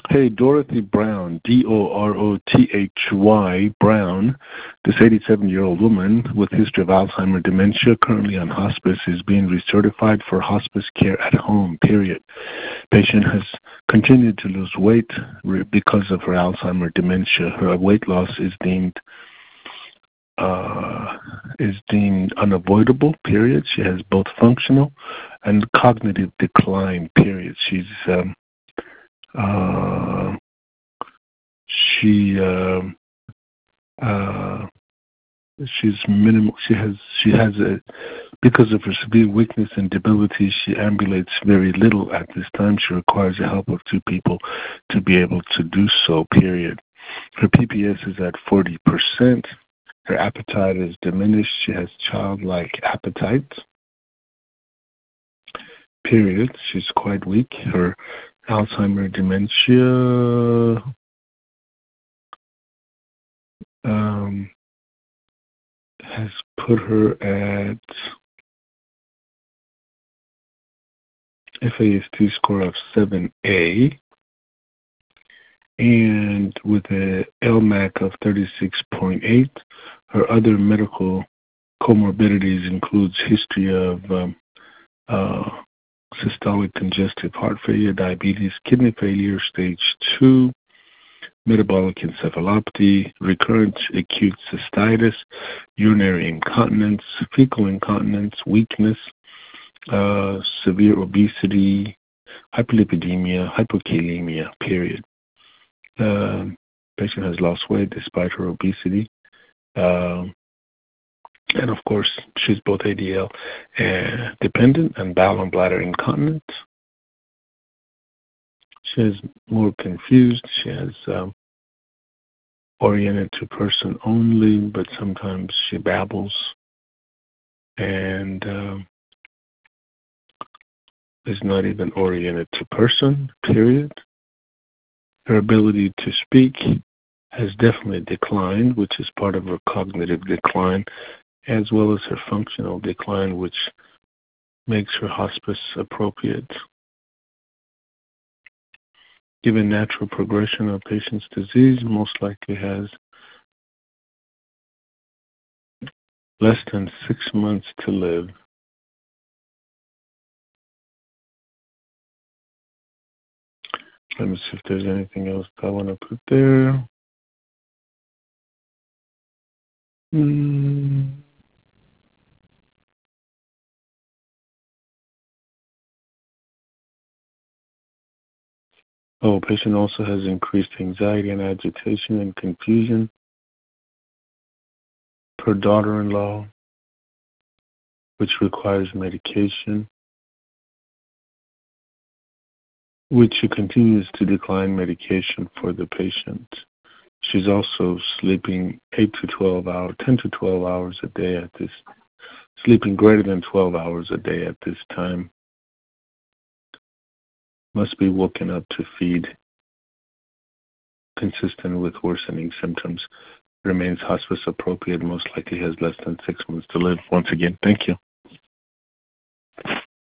Hey, Dorothy Brown, Dorothy Brown, this 87-year-old woman with history of Alzheimer's dementia, currently on hospice, is being recertified for hospice care at home, period. Patient has continued to lose weight because of her Alzheimer's dementia. Her weight loss is deemed unavoidable, period. She has both functional and cognitive decline, period. She's minimal. She has because of her severe weakness and debility, she ambulates very little at this time. She requires the help of two people to be able to do so, period. Her PPS is at 40%. Her appetite is diminished. She has childlike appetite, period. She's quite weak. Her Alzheimer's dementia has put her at FAST score of 7A, and with an LMAC of 36.8. Her other medical comorbidities includes history of systolic congestive heart failure, diabetes, kidney failure, stage 2, metabolic encephalopathy, recurrent acute cystitis, urinary incontinence, fecal incontinence, weakness, severe obesity, hyperlipidemia, hypokalemia, period. Patient has lost weight despite her obesity. And of course, she's both ADL dependent and bowel and bladder incontinent. She is more confused. She has oriented to person only, but sometimes she babbles and is not even oriented to person, period. Her ability to speak has definitely declined, which is part of her cognitive decline, as well as her functional decline, which makes her hospice appropriate. Given natural progression of patient's disease, most likely has less than 6 months to live. Let me see if there's anything else I want to put there. Oh, patient also has increased anxiety and agitation and confusion per daughter-in-law, which requires medication, which she continues to decline medication for the patient. She's also sleeping 8 to 12 hours, 10 to 12 hours a day at this, sleeping greater than 12 hours a day at this time. Must be woken up to feed, consistent with worsening symptoms. Remains hospice appropriate, most likely has less than 6 months to live. Once again, thank you.